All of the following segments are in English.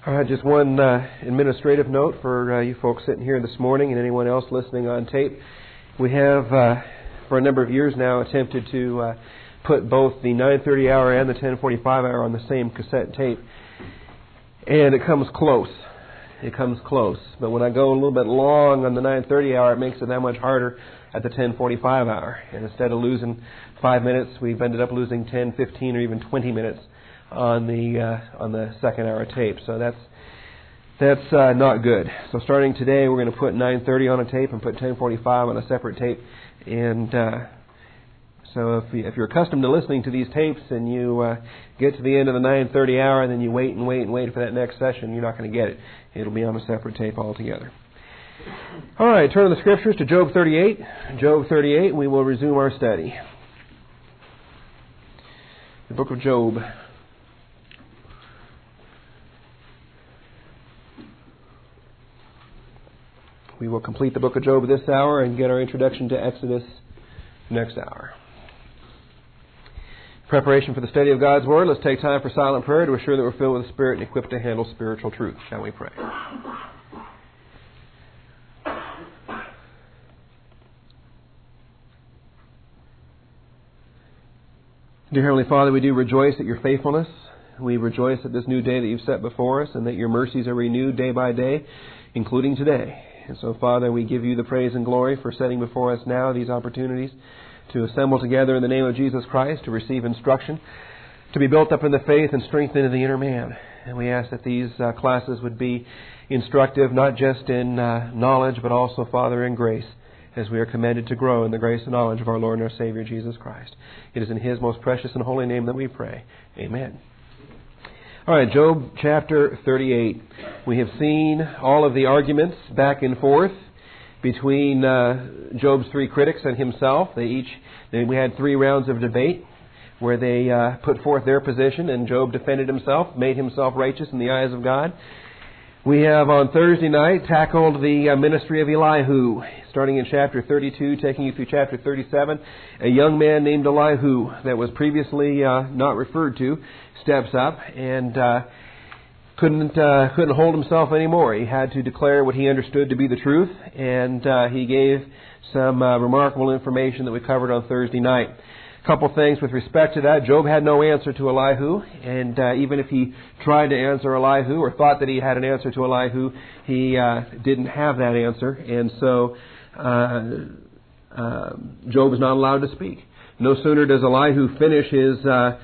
All right, just one administrative note for you folks sitting here this morning and anyone else listening on tape. We have, for a number of years now, attempted to put both the 9:30 hour and the 10:45 hour on the same cassette tape. And it comes close. It comes close. But when I go a little bit long on the 9:30 hour, it makes it that much harder at the 10:45 hour. And instead of losing 5 minutes, we've ended up losing 10, 15, or even 20 minutes on the second hour tape. So that's not good. So starting today, we're going to put 9:30 on a tape and put 10:45 on a separate tape. And so if you're accustomed to listening to these tapes and you get to the end of the 9:30 hour and then you wait for that next session, you're not going to get it. It'll be on a separate tape altogether. All right, turn to the Scriptures to Job 38. Job 38, we will resume our study. The book of Job. We will complete the book of Job this hour and get our introduction to Exodus next hour. Preparation for the study of God's Word. Let's take time for silent prayer to assure that we're filled with the Spirit and equipped to handle spiritual truth. Shall we pray? Dear Heavenly Father, we do rejoice at your faithfulness. We rejoice at this new day that you've set before us and that your mercies are renewed day by day, including today. And so, Father, we give you the praise and glory for setting before us now these opportunities to assemble together in the name of Jesus Christ, to receive instruction, to be built up in the faith and strengthened in the inner man. And we ask that these classes would be instructive, not just in knowledge, but also, Father, in grace, as we are commanded to grow in the grace and knowledge of our Lord and our Savior, Jesus Christ. It is in His most precious and holy name that we pray. Amen. All right, Job chapter 38. We have seen all of the arguments back and forth between Job's three critics and himself. We had 3 rounds of debate where they put forth their position, and Job defended himself, made himself righteous in the eyes of God. We have on Thursday night tackled the ministry of Elihu, starting in chapter 32, taking you through chapter 37. A young man named Elihu that was previously not referred to steps up and couldn't hold himself anymore. He had to declare what he understood to be the truth, and he gave some remarkable information that we covered on Thursday night. A couple things with respect to that. Job had no answer to Elihu, and even if he tried to answer Elihu or thought that he had an answer to Elihu, he didn't have that answer, and so Job is not allowed to speak. No sooner does Elihu finish his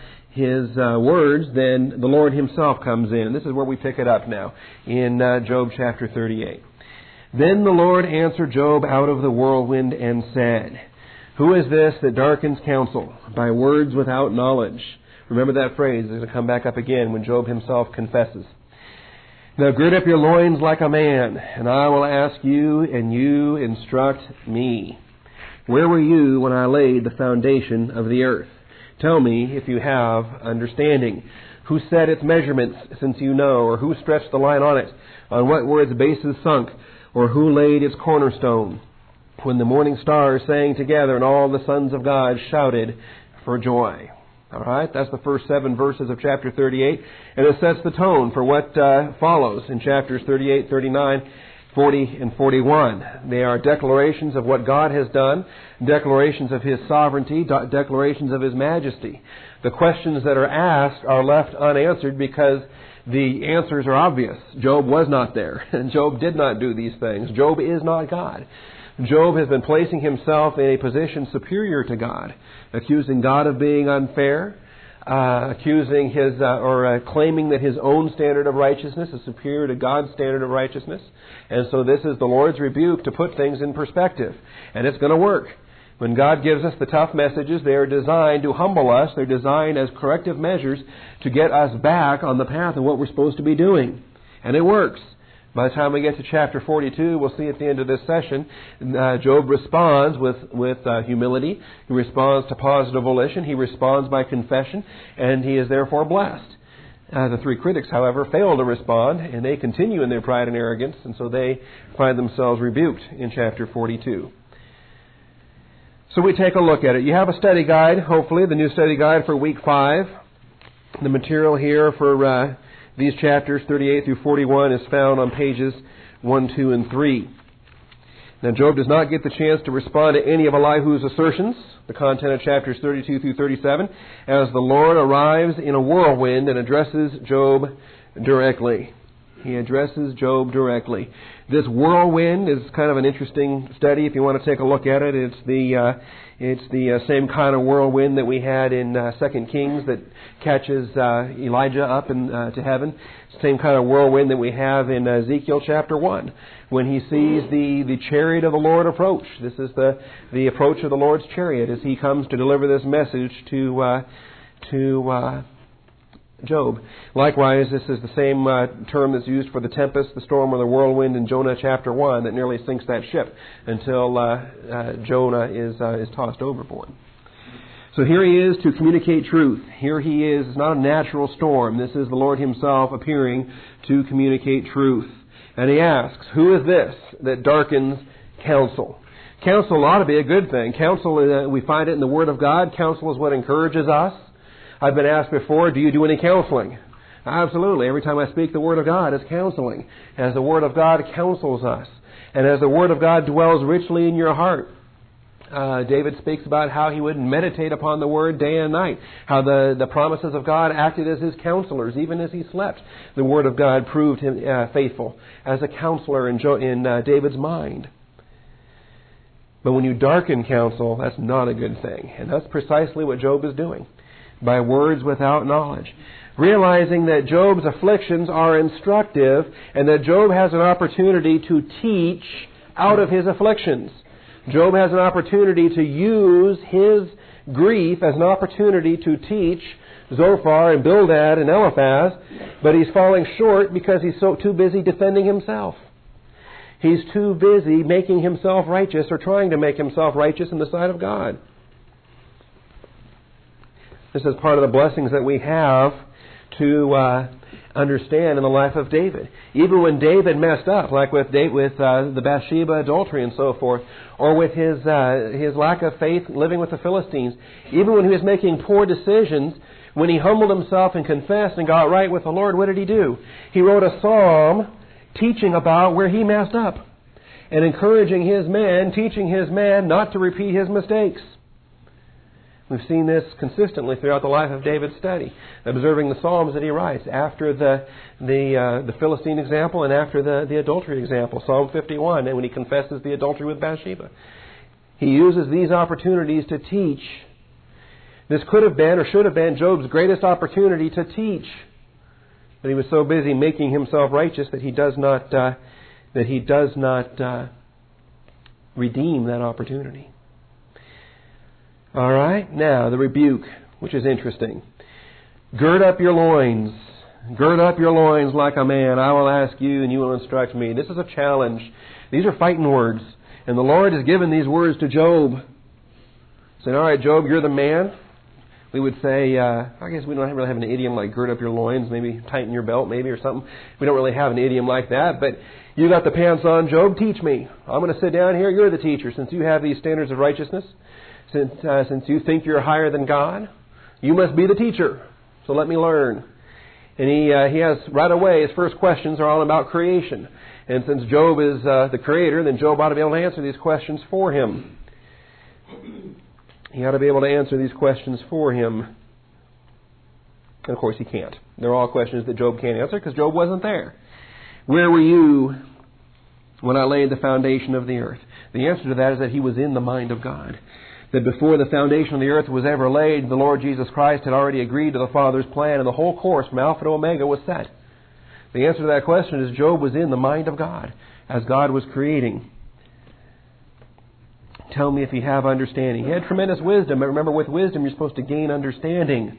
words than the Lord Himself comes in. This is where we pick it up now in Job chapter 38. Then the Lord answered Job out of the whirlwind and said, "Who is this that darkens counsel by words without knowledge?" Remember that phrase. It's going to come back up again when Job himself confesses. "Now gird up your loins like a man, and I will ask you, and you instruct me. Where were you when I laid the foundation of the earth? Tell me if you have understanding. Who set its measurements, since you know, or who stretched the line on it? On what were its bases sunk, or who laid its cornerstone? When the morning stars sang together and all the sons of God shouted for joy." All right, that's the first 7 verses of chapter 38, and it sets the tone for what follows in chapters 38, 39, 40, and 41. They are declarations of what God has done, declarations of His sovereignty, declarations of His majesty. The questions that are asked are left unanswered because the answers are obvious. Job was not there, and Job did not do these things. Job is not God. Job has been placing himself in a position superior to God, accusing God of being unfair, accusing claiming that his own standard of righteousness is superior to God's standard of righteousness. And so this is the Lord's rebuke to put things in perspective. And it's going to work. When God gives us the tough messages, they are designed to humble us. They're designed as corrective measures to get us back on the path of what we're supposed to be doing. And it works. By the time we get to chapter 42, we'll see at the end of this session, Job responds with humility. He responds to positive volition. He responds by confession, and he is therefore blessed. The 3 critics, however, fail to respond, and they continue in their pride and arrogance, and so they find themselves rebuked in chapter 42. So we take a look at it. You have a study guide, hopefully, the new study guide for week 5. The material here for These chapters, 38 through 41, is found on pages 1, 2, and 3. Now, Job does not get the chance to respond to any of Elihu's assertions, the content of chapters 32 through 37, as the Lord arrives in a whirlwind and addresses Job directly. He addresses Job directly. This whirlwind is kind of an interesting study if you want to take a look at it. It's the same kind of whirlwind that we had in 2 Kings that catches Elijah up to heaven. It's the same kind of whirlwind that we have in Ezekiel chapter 1 when he sees the chariot of the Lord approach. This is the approach of the Lord's chariot as he comes to deliver this message to Job. Likewise, this is the same term that's used for the tempest, the storm, or the whirlwind in Jonah chapter 1 that nearly sinks that ship until Jonah is tossed overboard. So here he is to communicate truth. Here he is. It's not a natural storm. This is the Lord himself appearing to communicate truth. And he asks, who is this that darkens counsel? Counsel ought to be a good thing. Counsel, we find it in the Word of God. Counsel is what encourages us. I've been asked before, do you do any counseling? Absolutely. Every time I speak the Word of God, it's counseling. As the Word of God counsels us. And as the Word of God dwells richly in your heart. David speaks about how he would meditate upon the Word day and night. How the promises of God acted as his counselors, even as he slept. The Word of God proved him faithful as a counselor in David's mind. But when you darken counsel, that's not a good thing. And that's precisely what Job is doing. By words without knowledge. Realizing that Job's afflictions are instructive and that Job has an opportunity to teach out of his afflictions. Job has an opportunity to use his grief as an opportunity to teach Zophar and Bildad and Eliphaz, but he's falling short because he's too busy defending himself. He's too busy making himself righteous or trying to make himself righteous in the sight of God. This is part of the blessings that we have to understand in the life of David. Even when David messed up, like with the Bathsheba adultery and so forth, or with his lack of faith living with the Philistines, even when he was making poor decisions, when he humbled himself and confessed and got right with the Lord, what did he do? He wrote a psalm teaching about where he messed up and encouraging his men, teaching his men not to repeat his mistakes. We've seen this consistently throughout the life of David's study, observing the Psalms that he writes after the Philistine example and after the adultery example, Psalm 51, and when he confesses the adultery with Bathsheba. He uses these opportunities to teach. This could have been or should have been Job's greatest opportunity to teach, but he was so busy making himself righteous that he does not redeem that opportunity. All right, now the rebuke, which is interesting. Gird up your loins. Gird up your loins like a man. I will ask you and you will instruct me. This is a challenge. These are fighting words. And the Lord has given these words to Job. Saying, all right, Job, you're the man. We would say, I guess we don't really have an idiom like gird up your loins, maybe tighten your belt maybe or something. We don't really have an idiom like that. But you got the pants on, Job, teach me. I'm going to sit down here. You're the teacher. Since you have these standards of righteousness, since you think you're higher than God, you must be the teacher. So let me learn. And he has, right away, his first questions are all about creation. And since Job is the creator, then Job ought to be able to answer these questions for him. He ought to be able to answer these questions for him. And of course he can't. They're all questions that Job can't answer because Job wasn't there. Where were you when I laid the foundation of the earth? The answer to that is that he was in the mind of God. That before the foundation of the earth was ever laid, the Lord Jesus Christ had already agreed to the Father's plan, and the whole course from Alpha to Omega was set. The answer to that question is Job was in the mind of God as God was creating. Tell me if you have understanding. He had tremendous wisdom, but remember, with wisdom you're supposed to gain understanding.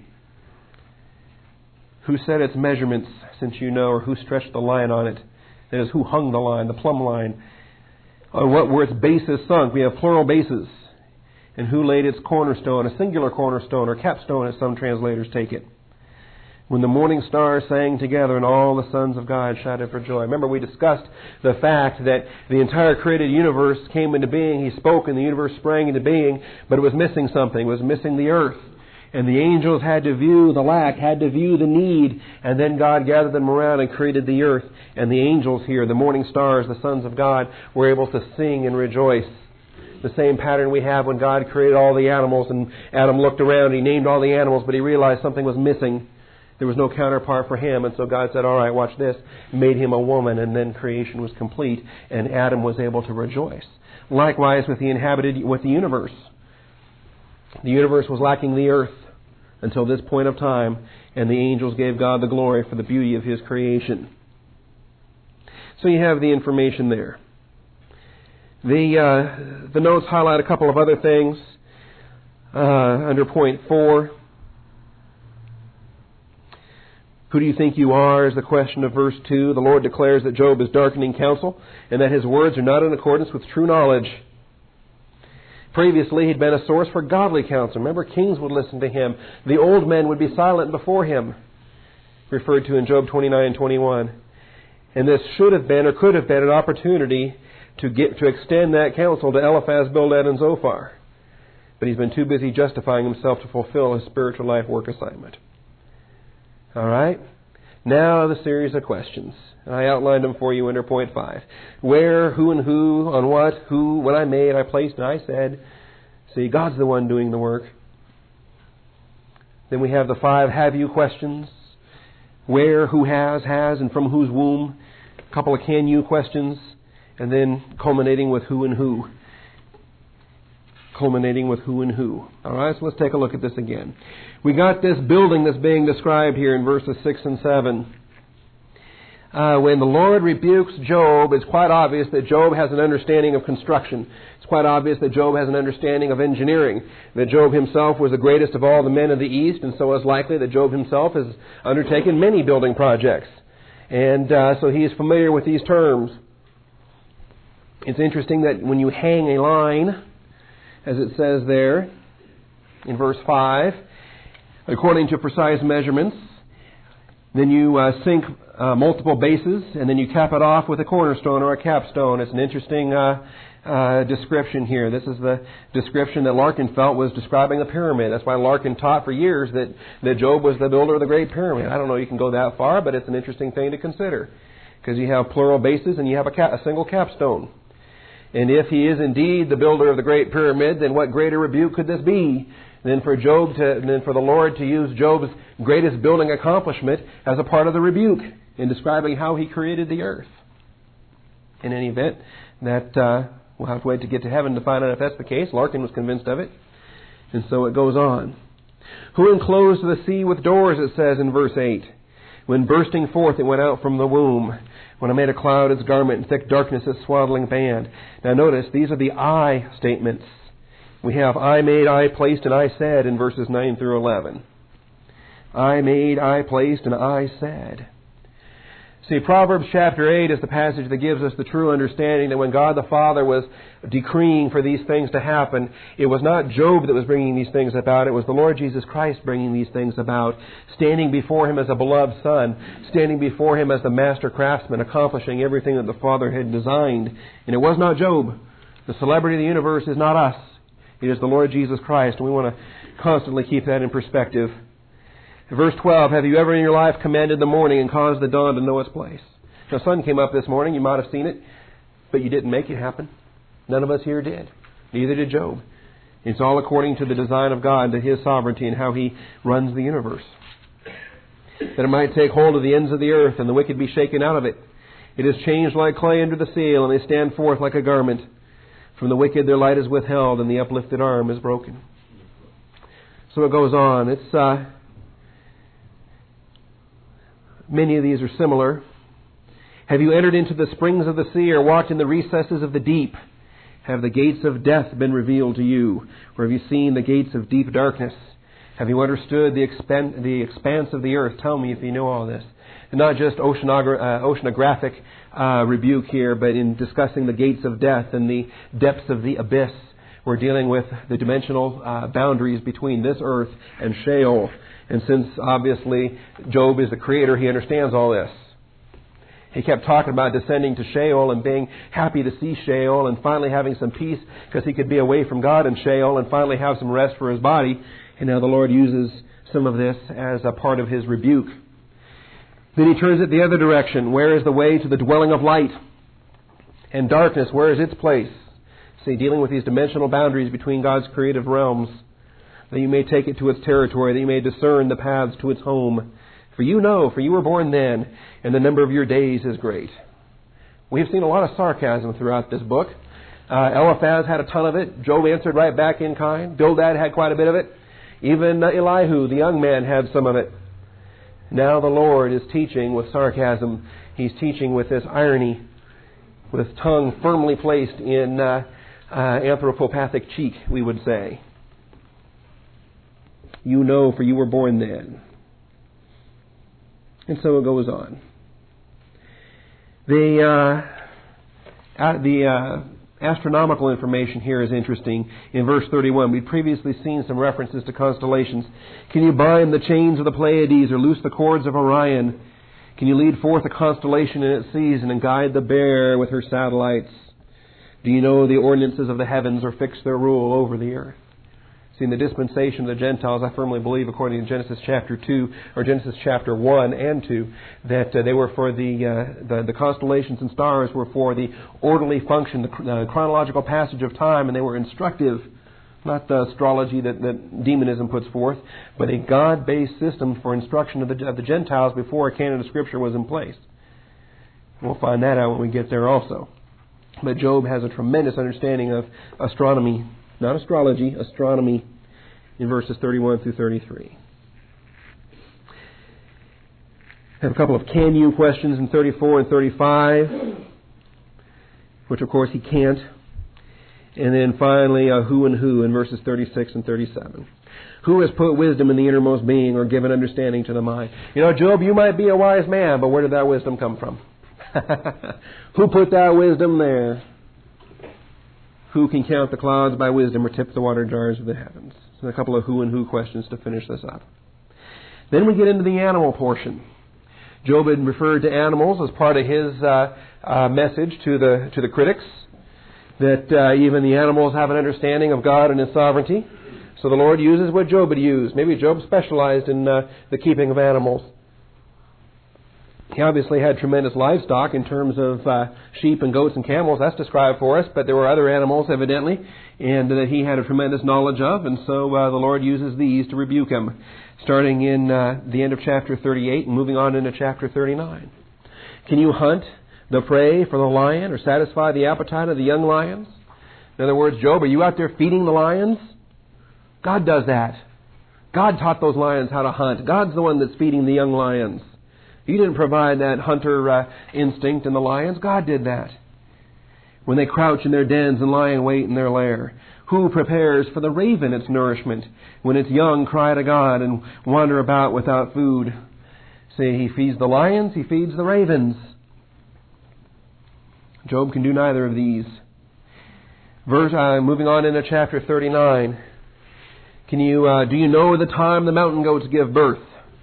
Who set its measurements, since you know, or who stretched the line on it? That is, who hung the line, the plumb line? On what were its bases sunk? We have plural bases. And who laid its cornerstone, a singular cornerstone, or capstone as some translators take it. When the morning stars sang together and all the sons of God shouted for joy. Remember, we discussed the fact that the entire created universe came into being. He spoke and the universe sprang into being, but it was missing something. It was missing the earth. And the angels had to view the lack, had to view the need, and then God gathered them around and created the earth. And the angels here, the morning stars, the sons of God, were able to sing and rejoice. The same pattern we have when God created all the animals, and Adam looked around, he named all the animals, but he realized something was missing. There was no counterpart for him, and so God said, all right, watch this, made him a woman, and then creation was complete, and Adam was able to rejoice. Likewise with the universe. The universe was lacking the earth until this point of time, and the angels gave God the glory for the beauty of His creation. So you have the information there. The notes highlight a couple of other things under point 4. Who do you think you are is the question of verse 2. The Lord declares that Job is darkening counsel and that his words are not in accordance with true knowledge. Previously, he'd been a source for godly counsel. Remember, kings would listen to him. The old men would be silent before him, referred to in Job 29:21. And this should have been or could have been an opportunity to extend that counsel to Eliphaz, Bildad, and Zophar. But he's been too busy justifying himself to fulfill his spiritual life work assignment. All right? Now the series of questions. I outlined them for you under point 5. Where, who, and who, on what, who, when I made, I placed, and I said. See, God's the one doing the work. Then we have the 5 have you questions. Where, who has, and from whose womb. A couple of can you questions. And then culminating with who and who. Culminating with who and who. All right, so let's take a look at this again. We got this building that's being described here in verses 6 and 7. When the Lord rebukes Job, it's quite obvious that Job has an understanding of construction. It's quite obvious that Job has an understanding of engineering. That Job himself was the greatest of all the men of the East, and so it's likely that Job himself has undertaken many building projects. And so he is familiar with these terms. It's interesting that when you hang a line, as it says there in verse 5, according to precise measurements, then you sink multiple bases, and then you cap it off with a cornerstone or a capstone. It's an interesting description here. This is the description that Larkin felt was describing the pyramid. That's why Larkin taught for years that Job was the builder of the Great Pyramid. I don't know you can go that far, but it's an interesting thing to consider, because you have plural bases and you have a single capstone. And if he is indeed the builder of the Great Pyramid, then what greater rebuke could this be than for the Lord to use Job's greatest building accomplishment as a part of the rebuke in describing how he created the earth? In any event, that we'll have to wait to get to heaven to find out if that's the case. Larkin was convinced of it. And so it goes on. Who enclosed the sea with doors, it says in verse 8. When bursting forth it went out from the womb. When I made a cloud its garment and thick darkness its swaddling band. Now notice, these are the I statements. We have I made, I placed, and I said in verses 9 through 11. I made, I placed, and I said. See, Proverbs chapter 8 is the passage that gives us the true understanding that when God the Father was decreeing for these things to happen, it was not Job that was bringing these things about. It was the Lord Jesus Christ bringing these things about, standing before Him as a beloved Son, standing before Him as the master craftsman, accomplishing everything that the Father had designed. And it was not Job. The celebrity of the universe is not us. It is the Lord Jesus Christ, and we want to constantly keep that in perspective. Verse 12, have you ever in your life commanded the morning and caused the dawn to know its place? The sun came up this morning, you might have seen it, but you didn't make it happen. None of us here did. Neither did Job. It's all according to the design of God, to His sovereignty and how He runs the universe. That it might take hold of the ends of the earth and the wicked be shaken out of it. It is changed like clay under the seal, and they stand forth like a garment. From the wicked their light is withheld, and the uplifted arm is broken. So it goes on. It's many of these are similar. Have you entered into the springs of the sea or walked in the recesses of the deep? Have the gates of death been revealed to you? Or have you seen the gates of deep darkness? Have you understood the expanse of the earth? Tell me if you know all this. And not just oceanographic rebuke here, but in discussing the gates of death and the depths of the abyss. We're dealing with the dimensional boundaries between this earth and Sheol. And since, obviously, Job is the creator, he understands all this. He kept talking about descending to Sheol and being happy to see Sheol and finally having some peace because he could be away from God in Sheol and finally have some rest for his body. And now the Lord uses some of this as a part of His rebuke. Then He turns it the other direction. Where is the way to the dwelling of light? And darkness, where is its place? See, dealing with these dimensional boundaries between God's creative realms, that you may take it to its territory, that you may discern the paths to its home. For you were born then, and the number of your days is great. We have seen a lot of sarcasm throughout this book. Eliphaz had a ton of it. Job answered right back in kind. Bildad had quite a bit of it. Even Elihu, the young man, had some of it. Now the Lord is teaching with sarcasm. He's teaching with this irony, with tongue firmly placed in anthropopathic cheek, we would say. You know, for you were born then. And so it goes on. The astronomical information here is interesting. In verse 31, we'd previously seen some references to constellations. Can you bind the chains of the Pleiades or loose the cords of Orion? Can you lead forth a constellation in its season and guide the Bear with her satellites? Do you know the ordinances of the heavens or fix their rule over the earth? See, in the dispensation of the Gentiles, I firmly believe, according to Genesis chapter 2, or Genesis chapter 1 and 2, that they were for the constellations and stars were for the orderly function, the chronological passage of time, and they were instructive, not the astrology that demonism puts forth, but a God-based system for instruction of the Gentiles before a canon of Scripture was in place. We'll find that out when we get there also. But Job has a tremendous understanding of astronomy, not astrology, astronomy, in verses 31 through 33. I have a couple of can you questions in 34 and 35, which of course he can't. And then finally, who and who in verses 36 and 37. Who has put wisdom in the innermost being or given understanding to the mind? You know, Job, you might be a wise man, but where did that wisdom come from? Who put that wisdom there? Who can count the clouds by wisdom or tip the water jars of the heavens? So a couple of who and who questions to finish this up. Then we get into the animal portion. Job had referred to animals as part of his message to the critics, that even the animals have an understanding of God and His sovereignty. So the Lord uses what Job had used. Maybe Job specialized in the keeping of animals. He obviously had tremendous livestock in terms of sheep and goats and camels. That's described for us, but there were other animals, evidently, and that he had a tremendous knowledge of, and so the Lord uses these to rebuke him, starting in the end of chapter 38 and moving on into chapter 39. Can you hunt the prey for the lion or satisfy the appetite of the young lions? In other words, Job, are you out there feeding the lions? God does that. God taught those lions how to hunt. God's the one that's feeding the young lions. He didn't provide that hunter instinct in the lions. God did that. When they crouch in their dens and lie in wait in their lair, who prepares for the raven its nourishment when its young cry to God and wander about without food? See, He feeds the lions, He feeds the ravens. Job can do neither of these. Moving on into chapter 39. Do you know the time the mountain goats give birth?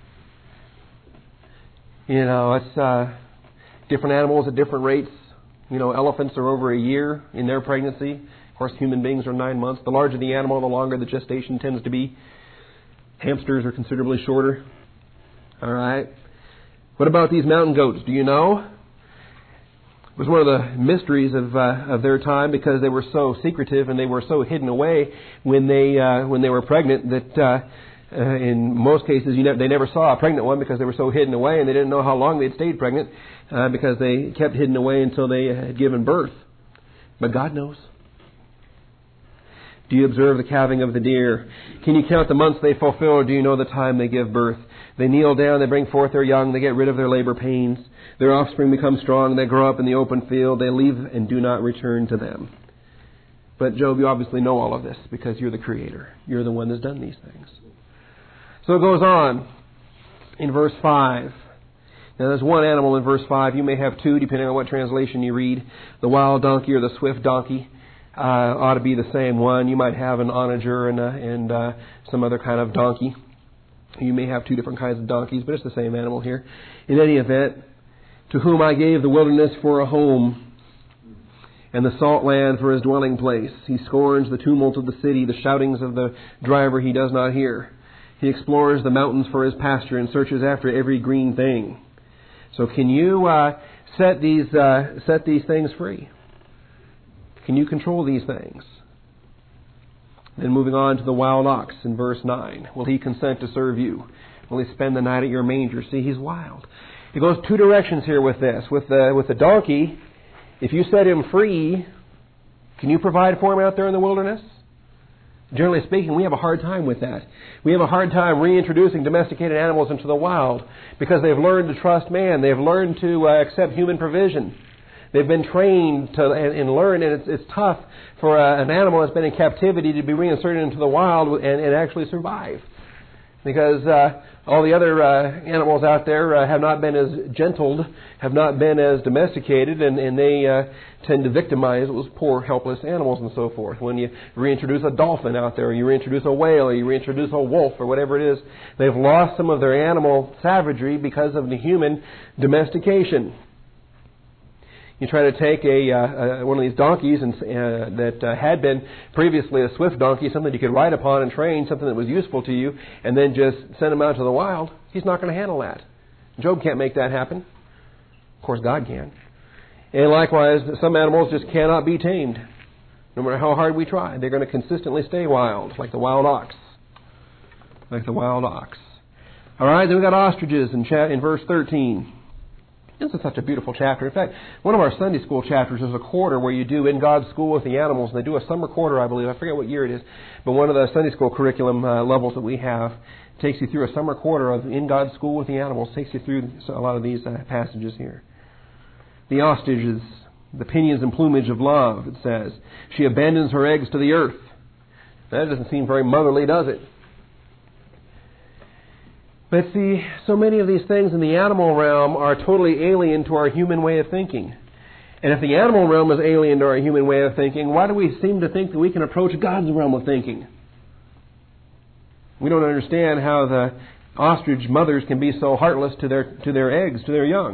You know, it's different animals at different rates. You know, elephants are over a year in their pregnancy. Of course, human beings are 9 months. The larger the animal, the longer the gestation tends to be. Hamsters are considerably shorter. All right. What about these mountain goats? Do you know? It was one of the mysteries of their time, because they were so secretive and they were so hidden away when they were pregnant that in most cases they never saw a pregnant one, because they were so hidden away, and they didn't know how long they'd stayed pregnant because they kept hidden away until they had given birth. But God knows. Do you observe the calving of the deer? Can you count the months they fulfill, or do you know the time they give birth? They kneel down, they bring forth their young, they get rid of their labor pains. Their offspring become strong, they grow up in the open field, they leave and do not return to them. But Job, you obviously know all of this because you're the Creator. You're the one that's done these things. So it goes on in verse 5. Now there's one animal in verse 5. You may have two, depending on what translation you read. The wild donkey or the swift donkey ought to be the same one. You might have an onager and some other kind of donkey. You may have two different kinds of donkeys, but it's the same animal here. In any event, to whom I gave the wilderness for a home, and the salt land for his dwelling place. He scorns the tumult of the city, the shoutings of the driver he does not hear. He explores the mountains for his pasture and searches after every green thing. So can you set these things free? Can you control these things? Then moving on to the wild ox in verse 9. Will he consent to serve you? Will he spend the night at your manger? See, he's wild. It goes two directions here with this. With the donkey, if you set him free, can you provide for him out there in the wilderness? Generally speaking, we have a hard time with that. We have a hard time reintroducing domesticated animals into the wild because they've learned to trust man. They've learned to accept human provision. They've been trained to and learn, and it's tough for an animal that's been in captivity to be reinserted into the wild and actually survive. Because all the other animals out there have not been as gentled, have not been as domesticated, and they tend to victimize those poor, helpless animals and so forth. When you reintroduce a dolphin out there, or you reintroduce a whale, or you reintroduce a wolf, or whatever it is, they've lost some of their animal savagery because of the human domestication. You try to take one of these donkeys that had been previously a swift donkey, something you could ride upon and train, something that was useful to you, and then just send him out to the wild. He's not going to handle that. Job can't make that happen. Of course, God can. And likewise, some animals just cannot be tamed. No matter how hard we try, they're going to consistently stay wild, like the wild ox. Like the wild ox. All right, then we got ostriches in verse 13. This is such a beautiful chapter. In fact, one of our Sunday school chapters is a quarter where you do In God's School with the Animals. And they do a summer quarter, I believe. I forget what year it is. But one of the Sunday school curriculum levels that we have takes you through a summer quarter of In God's School with the Animals. Takes you through a lot of these passages here. The ostriches, the pinions and plumage of love, it says. She abandons her eggs to the earth. That doesn't seem very motherly, does it? But see, so many of these things in the animal realm are totally alien to our human way of thinking. And if the animal realm is alien to our human way of thinking, why do we seem to think that we can approach God's realm of thinking? We don't understand how the ostrich mothers can be so heartless to their eggs, to their young.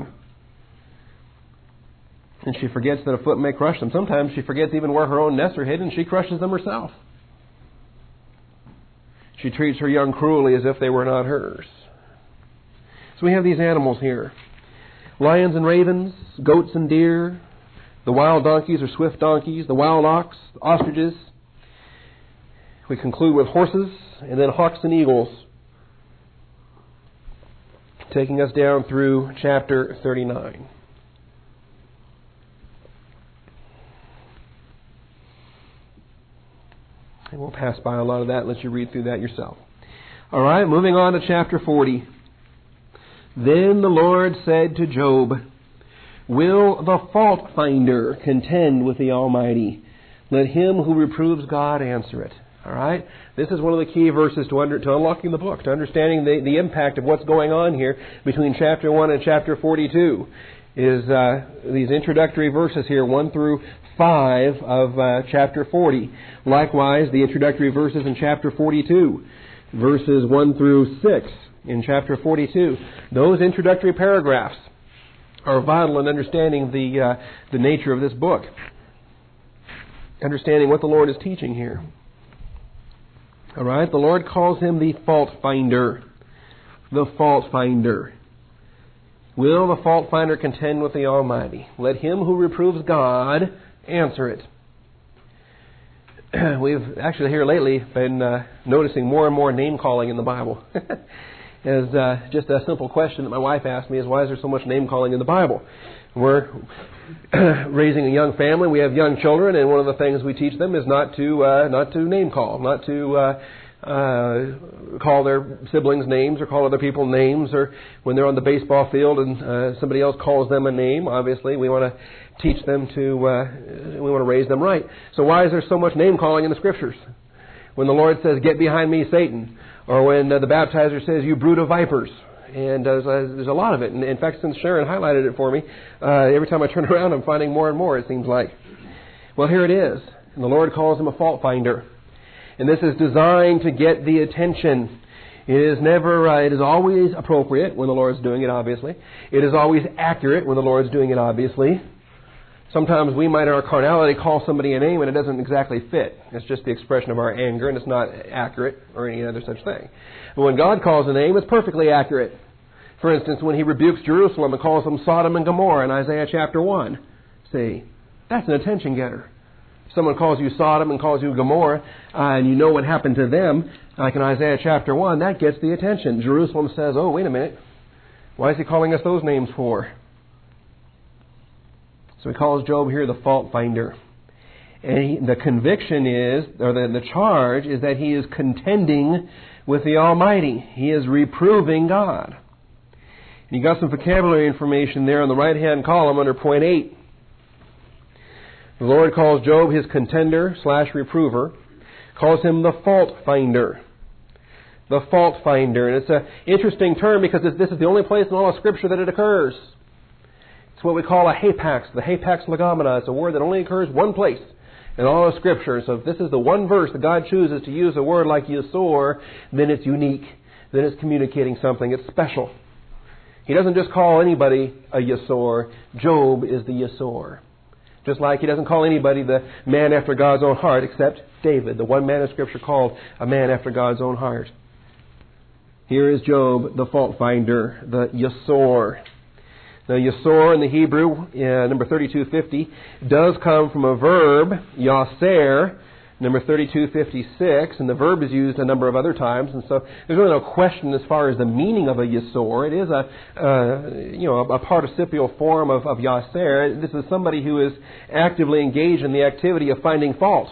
And she forgets that a foot may crush them. Sometimes she forgets even where her own nests are hidden, and she crushes them herself. She treats her young cruelly as if they were not hers. So we have these animals here. Lions and ravens, goats and deer, the wild donkeys or swift donkeys, the wild ox, ostriches. We conclude with horses, and then hawks and eagles, taking us down through chapter 39. And we'll pass by a lot of that and let you read through that yourself. All right, moving on to chapter 40. Then the Lord said to Job, will the fault finder contend with the Almighty? Let him who reproves God answer it. All right? This is one of the key verses to unlocking the book, to understanding the impact of what's going on here between chapter 1 and chapter 42. Is these introductory verses here, 1 through 5 of chapter 40. Likewise, the introductory verses in chapter 42, verses 1 through 6 in chapter 42. Those introductory paragraphs are vital in understanding the nature of this book. Understanding what the Lord is teaching here. All right, the Lord calls him the fault finder. The fault finder. Will the fault finder contend with the Almighty? Let him who reproves God answer it. We've actually here lately been noticing more and more name calling in the Bible. As just a simple question that my wife asked me is, why is there so much name calling in the Bible? We're raising a young family. We have young children, and one of the things we teach them is not to name call, not to call their siblings names or call other people names, or when they're on the baseball field and somebody else calls them a name. Obviously, we want to teach them we want to raise them right. So why is there so much name calling in the Scriptures? When the Lord says, "Get behind me, Satan," or when the baptizer says, "You brood of vipers," and there's a lot of it. And in fact, since Sharon highlighted it for me, every time I turn around, I'm finding more and more. It seems like. Well, here it is, and the Lord calls him a fault finder. And this is designed to get the attention. It is always appropriate when the Lord's doing it, obviously. It is always accurate when the Lord's doing it, obviously. Sometimes we might in our carnality call somebody a name and it doesn't exactly fit. It's just the expression of our anger and it's not accurate or any other such thing. But when God calls a name, it's perfectly accurate. For instance, when He rebukes Jerusalem and calls them Sodom and Gomorrah in Isaiah chapter 1. See, that's an attention getter. If someone calls you Sodom and calls you Gomorrah and you know what happened to them, like in Isaiah chapter 1, that gets the attention. Jerusalem says, oh, wait a minute. Why is He calling us those names for? So He calls Job here the fault finder. And the conviction is, or the charge is that he is contending with the Almighty. He is reproving God. And you got some vocabulary information there on the right-hand column under point 8. The Lord calls Job His contender/reprover, calls him the fault finder. The fault finder. And it's an interesting term because this is the only place in all of Scripture that it occurs. It's what we call a hapax, the hapax legomena. It's a word that only occurs one place in all of Scripture. So if this is the one verse that God chooses to use a word like Yesor, then it's unique. Then it's communicating something. It's special. He doesn't just call anybody a Yesor. Job is the Yesor. Just like He doesn't call anybody the man after God's own heart except David, the one man in Scripture called a man after God's own heart. Here is Job, the fault finder, the Yesor. Now, Yesor in the Hebrew, number 3250, does come from a verb, yaser, number 3256, and the verb is used a number of other times, and so there's really no question as far as the meaning of a Yesor. It is a participial form of yaser. This is somebody who is actively engaged in the activity of finding fault.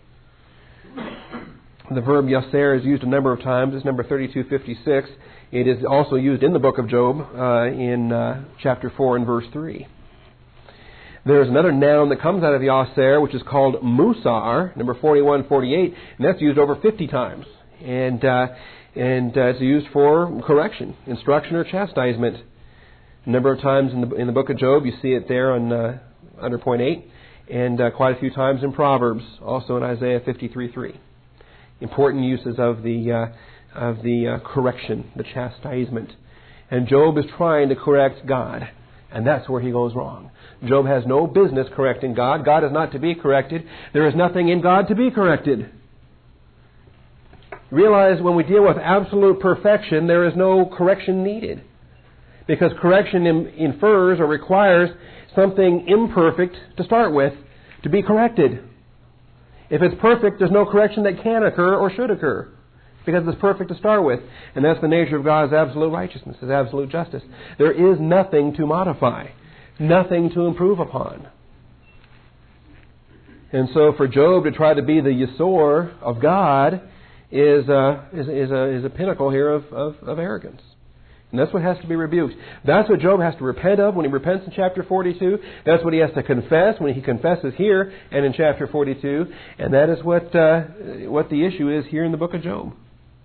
The verb yaser is used a number of times. It's number 3256. It is also used in the book of Job in chapter 4 and verse 3. There's another noun that comes out of yaser, which is called musar, number 4148, and that's used over 50 times. And it's used for correction, instruction, or chastisement. A number of times in the book of Job, you see it there on under point 8, and quite a few times in Proverbs, also in Isaiah 53:3. Important uses of the correction, the chastisement. And Job is trying to correct God, and that's where he goes wrong. Job has no business correcting God. God is not to be corrected. There is nothing in God to be corrected. Realize when we deal with absolute perfection, there is no correction needed. Because correction infers or requires something imperfect to start with to be corrected. If it's perfect, there's no correction that can occur or should occur. Because it's perfect to start with. And that's the nature of God's absolute righteousness, His absolute justice. There is nothing to modify, nothing to improve upon. And so for Job to try to be the Yesor of God is a pinnacle here of arrogance. And that's what has to be rebuked. That's what Job has to repent of when he repents in chapter 42. That's what he has to confess when he confesses here and in chapter 42. And that is what the issue is here in the book of Job.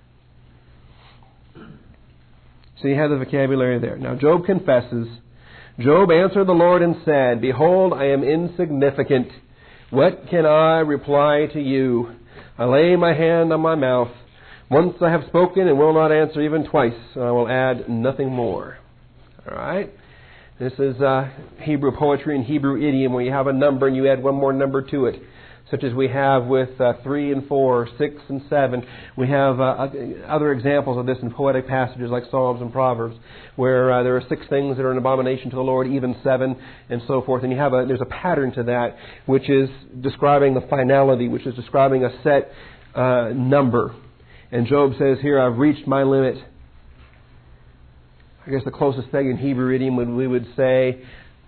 So you have the vocabulary there. Now Job confesses. Job answered the Lord and said, "Behold, I am insignificant. What can I reply to you? I lay my hand on my mouth. Once I have spoken and will not answer even twice, and I will add nothing more." All right? This is Hebrew poetry and Hebrew idiom where you have a number and you add one more number to it, such as we have with 3 and 4, 6 and 7. We have other examples of this in poetic passages like Psalms and Proverbs, where there are 6 things that are an abomination to the Lord, even 7, and so forth. And there's a pattern to that, which is describing the finality, which is describing a set number. And Job says here, I've reached my limit. I guess the closest thing in Hebrew idiom we would say,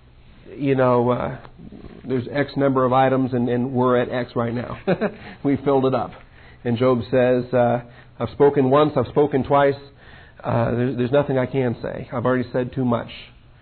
there's X number of items and we're at X right now. We filled it up. And Job says, I've spoken once, I've spoken twice. There's nothing I can say. I've already said too much.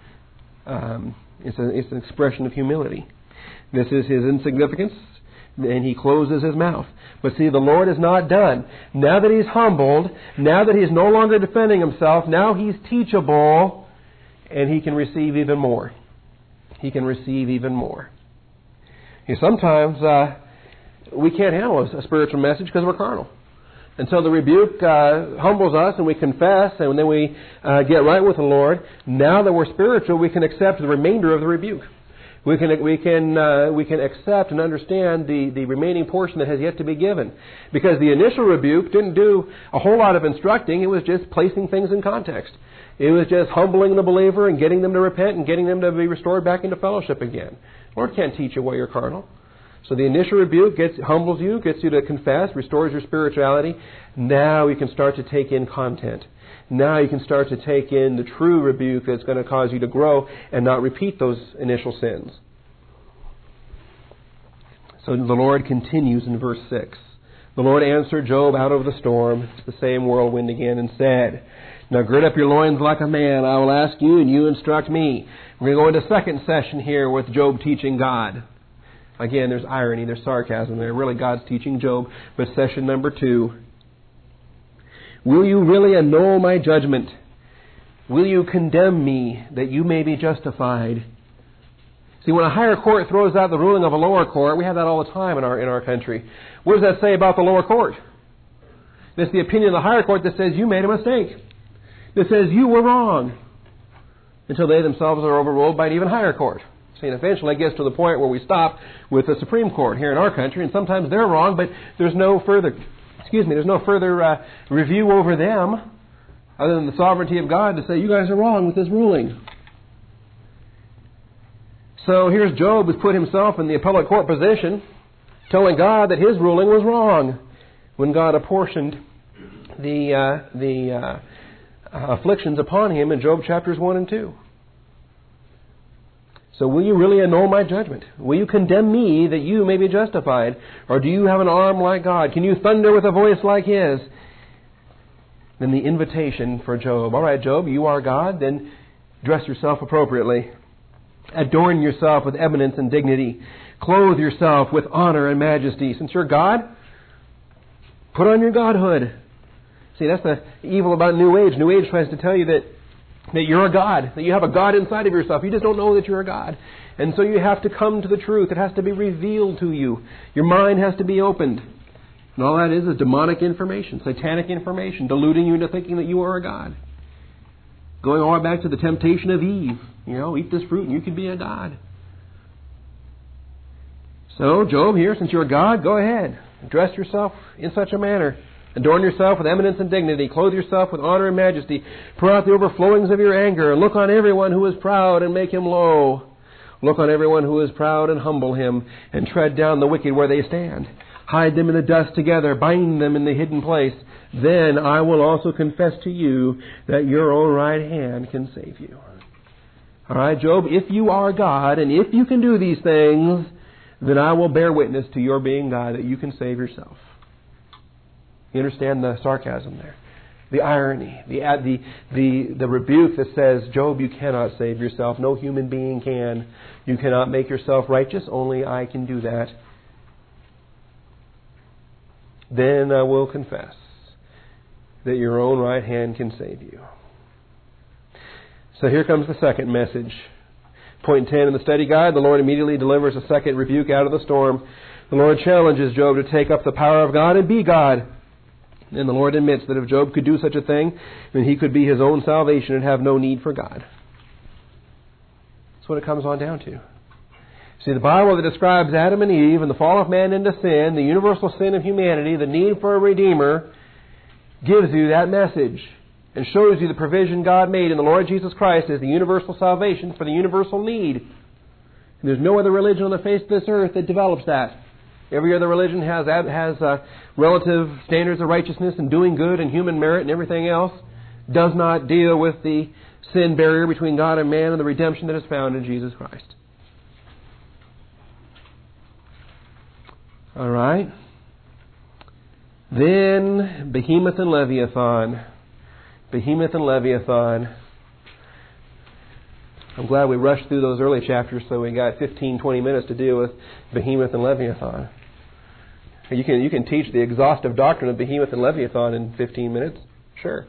It's an expression of humility. This is his insignificance, and he closes his mouth. But see, the Lord is not done. Now that he's humbled, now that he's no longer defending himself, now he's teachable, and he can receive even more. He can receive even more. Sometimes we can't handle a spiritual message because we're carnal. And so the rebuke humbles us, and we confess, and then we get right with the Lord. Now that we're spiritual, we can accept the remainder of the rebuke. We can accept and understand the remaining portion that has yet to be given. Because the initial rebuke didn't do a whole lot of instructing. It was just placing things in context. It was just humbling the believer and getting them to repent and getting them to be restored back into fellowship again. The Lord can't teach you while you're carnal. So the initial rebuke humbles you, gets you to confess, restores your spirituality. Now you can start to take in content. Now you can start to take in the true rebuke that's going to cause you to grow and not repeat those initial sins. So the Lord continues in verse 6. The Lord answered Job out of the storm, it's the same whirlwind again, and said, "Now gird up your loins like a man. I will ask you, and you instruct me." We're going to go into second session here with Job teaching God. Again, there's irony, there's sarcasm there. Really, God's teaching Job. But session number 2. Will you really annul my judgment? Will you condemn me that you may be justified? See, when a higher court throws out the ruling of a lower court, we have that all the time in our country. What does that say about the lower court? It's the opinion of the higher court that says you made a mistake. That says you were wrong. Until they themselves are overruled by an even higher court. See, and eventually it gets to the point where we stop with the Supreme Court here in our country, and sometimes they're wrong, but there's no further review over them other than the sovereignty of God to say, you guys are wrong with this ruling. So here's Job who's put himself in the appellate court position, telling God that his ruling was wrong when God apportioned the afflictions upon him in Job chapters 1 and 2. So will you really annul my judgment? Will you condemn me that you may be justified? Or do you have an arm like God? Can you thunder with a voice like His? Then the invitation for Job. All right, Job, you are God. Then dress yourself appropriately. Adorn yourself with eminence and dignity. Clothe yourself with honor and majesty. Since you're God, put on your godhood. See, that's the evil about New Age. New Age tries to tell you that you're a God, that you have a God inside of yourself. You just don't know that you're a God. And so you have to come to the truth. It has to be revealed to you. Your mind has to be opened. And all that is demonic information, satanic information, deluding you into thinking that you are a God. Going all the way back to the temptation of Eve. Eat this fruit and you can be a God. So, Job here, since you're a God, go ahead. Dress yourself in such a manner. Adorn yourself with eminence and dignity. Clothe yourself with honor and majesty. Pour out the overflowings of your anger. And look on everyone who is proud and make him low. Look on everyone who is proud and humble him. And tread down the wicked where they stand. Hide them in the dust together. Bind them in the hidden place. Then I will also confess to you that your own right hand can save you. All right, Job, if you are God and if you can do these things, then I will bear witness to your being God that you can save yourself. You understand the sarcasm there? The irony, the rebuke that says, Job, you cannot save yourself. No human being can. You cannot make yourself righteous. Only I can do that. Then I will confess that your own right hand can save you. So here comes the second message. Point 10 in the study guide, the Lord immediately delivers a second rebuke out of the storm. The Lord challenges Job to take up the power of God and be God. And the Lord admits that if Job could do such a thing, then he could be his own salvation and have no need for God. That's what it comes on down to. See, the Bible that describes Adam and Eve and the fall of man into sin, the universal sin of humanity, the need for a Redeemer, gives you that message and shows you the provision God made in the Lord Jesus Christ as the universal salvation for the universal need. And there's no other religion on the face of this earth that develops that. Every other religion has relative standards of righteousness and doing good and human merit and everything else. Does not deal with the sin barrier between God and man and the redemption that is found in Jesus Christ. All right. Then Behemoth and Leviathan. Behemoth and Leviathan. I'm glad we rushed through those early chapters so we got 15-20 minutes to deal with Behemoth and Leviathan. You can teach the exhaustive doctrine of Behemoth and Leviathan in 15 minutes. Sure.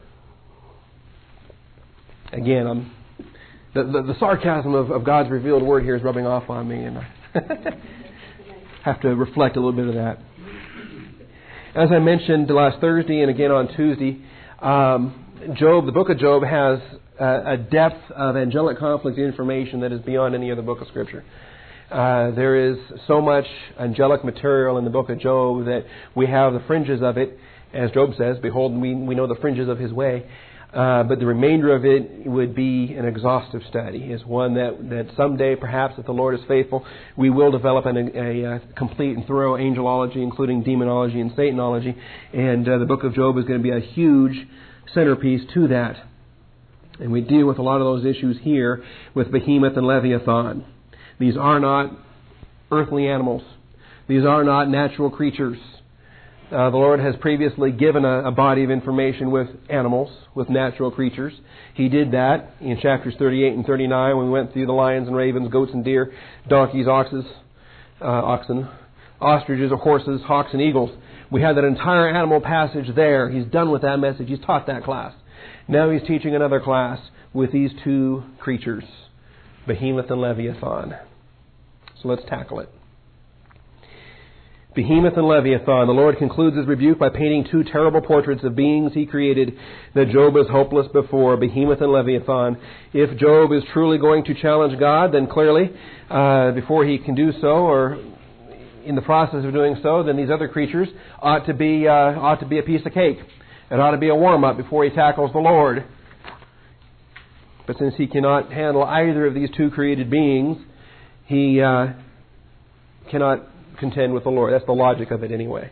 Again, the sarcasm of God's revealed word here is rubbing off on me, and I have to reflect a little bit of that. As I mentioned last Thursday and again on Tuesday, Job, the book of Job, has a depth of angelic conflict information that is beyond any other book of Scripture. There is so much angelic material in the book of Job that we have the fringes of it. As Job says, behold, we know the fringes of his way. But the remainder of it would be an exhaustive study. It's one that someday, perhaps, if the Lord is faithful, we will develop a complete and thorough angelology, including demonology and Satanology. And the book of Job is going to be a huge centerpiece to that. And we deal with a lot of those issues here with Behemoth and Leviathan. These are not earthly animals. These are not natural creatures. The Lord has previously given a body of information with animals, with natural creatures. He did that in chapters 38 and 39 when we went through the lions and ravens, goats and deer, donkeys, oxen, ostriches, horses, hawks and eagles. We had that entire animal passage there. He's done with that message. He's taught that class. Now he's teaching another class with these two creatures, Behemoth and Leviathan. So let's tackle it. Behemoth and Leviathan. The Lord concludes his rebuke by painting two terrible portraits of beings he created that Job is hopeless before, Behemoth and Leviathan. If Job is truly going to challenge God, then clearly, before he can do so, or in the process of doing so, then these other creatures ought to be a piece of cake. It ought to be a warm-up before he tackles the Lord. But since he cannot handle either of these two created beings, he cannot contend with the Lord. That's the logic of it anyway.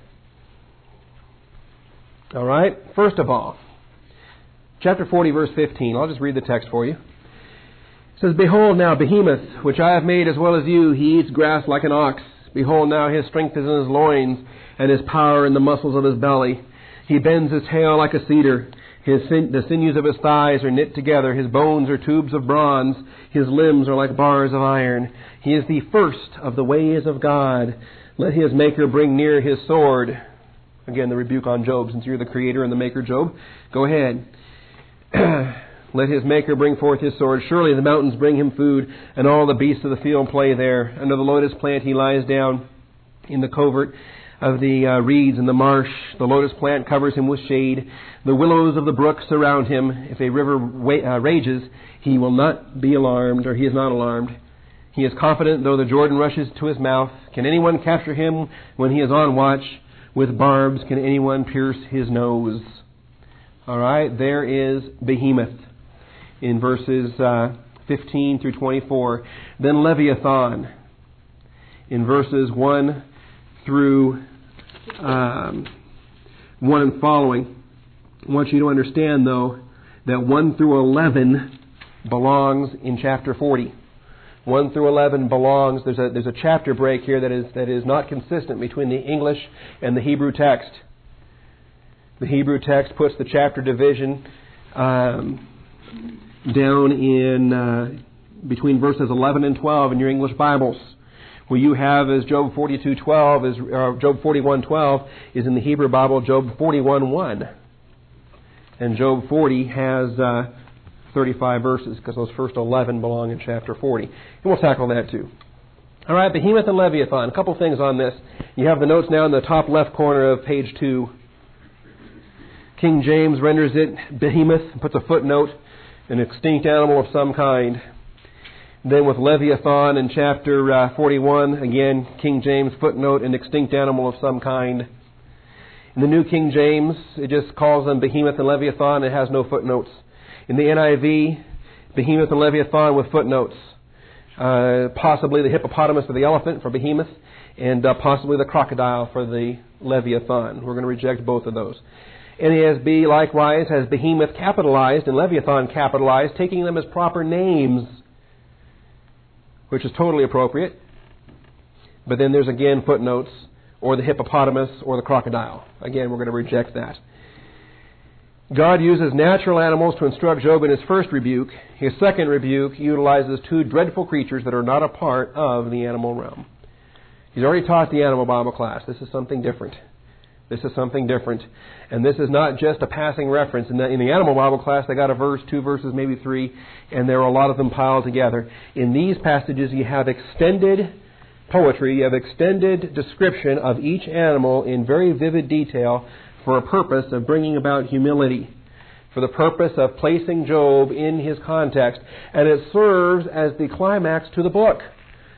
All right. First of all, chapter 40, verse 15. I'll just read the text for you. It says, Behold now, Behemoth, which I have made as well as you, he eats grass like an ox. Behold now, his strength is in his loins, and his power in the muscles of his belly. He bends his tail like a cedar. The sinews of his thighs are knit together. His bones are tubes of bronze. His limbs are like bars of iron. He is the first of the ways of God. Let his maker bring near his sword. Again, the rebuke on Job. Since you're the creator and the maker, Job, go ahead. Let his maker bring forth his sword. Surely the mountains bring him food, and all the beasts of the field play there. Under the lotus plant he lies down in the covert of the reeds in the marsh. The lotus plant covers him with shade. The willows of the brook surround him. If a river rages, he will not be alarmed, or he is not alarmed. He is confident, though the Jordan rushes to his mouth. Can anyone capture him when he is on watch? With barbs, can anyone pierce his nose? All right, there is Behemoth in verses 15 through 24. Then Leviathan in verses 1 through 1 and following. I want you to understand, though, that 1 through 11 belongs in chapter 40. 1 through 11 belongs. There's a chapter break here that is not consistent between the English and the Hebrew text. The Hebrew text puts the chapter division down in between verses 11 and 12 in your English Bibles. What you have is Job 42:12 Job 41:12 is in the Hebrew Bible Job 41:1, and Job 40 has 35 verses because those first 11 belong in chapter 40. And we'll tackle that too. All right, Behemoth and Leviathan. A couple things on this. You have the notes now in the top left corner of page 2. King James renders it Behemoth and puts a footnote, an extinct animal of some kind. Then with Leviathan in chapter 41, again, King James footnote, an extinct animal of some kind. In the New King James, it just calls them Behemoth and Leviathan. It has no footnotes. In the NIV, Behemoth and Leviathan with footnotes. Possibly the hippopotamus or the elephant for Behemoth, and possibly the crocodile for the Leviathan. We're going to reject both of those. NASB likewise has Behemoth capitalized and Leviathan capitalized, taking them as proper names, which is totally appropriate. But then there's again footnotes, or the hippopotamus or the crocodile. Again, we're going to reject that. God uses natural animals to instruct Job in his first rebuke. His second rebuke utilizes two dreadful creatures that are not a part of the animal realm. He's already taught the animal Bible class. This is something different. This is something different. And this is not just a passing reference. In the animal Bible class, they got a verse, 2 verses, maybe 3, and there are a lot of them piled together. In these passages, you have extended poetry, you have extended description of each animal in very vivid detail for a purpose of bringing about humility, for the purpose of placing Job in his context. And it serves as the climax to the book.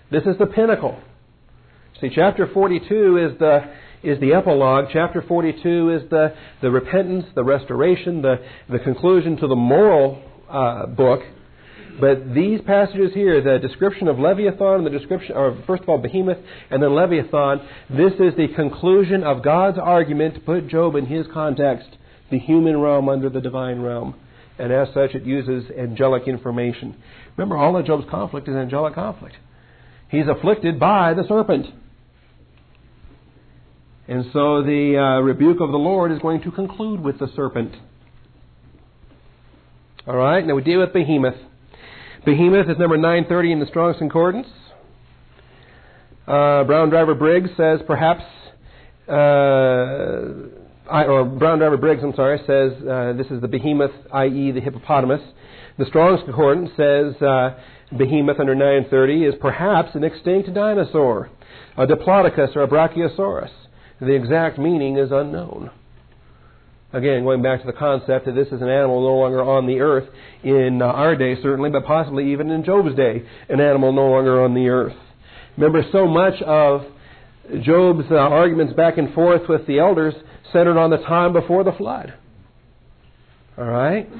This is the pinnacle. See, chapter 42 is the epilogue. Chapter 42 is the repentance, the restoration, the conclusion to the moral book. But these passages here, the description of Leviathan and the description, or first of all Behemoth and then Leviathan, this is the conclusion of God's argument to put Job in his context, the human realm under the divine realm. And as such, it uses angelic information. Remember, all of Job's conflict is angelic conflict. He's afflicted by the serpent. And so the rebuke of the Lord is going to conclude with the serpent. All right, now we deal with Behemoth. Behemoth is number 930 in the Strong's Concordance. Brown Driver Briggs says perhaps, Brown Driver Briggs, says this is the Behemoth, i.e. the hippopotamus. The Strong's Concordance says Behemoth under 930 is perhaps an extinct dinosaur, a Diplodocus or a Brachiosaurus. The exact meaning is unknown. Again, going back to the concept that this is an animal no longer on the earth in our day, certainly, but possibly even in Job's day, an animal no longer on the earth. Remember, so much of Job's arguments back and forth with the elders centered on the time before the flood. All right?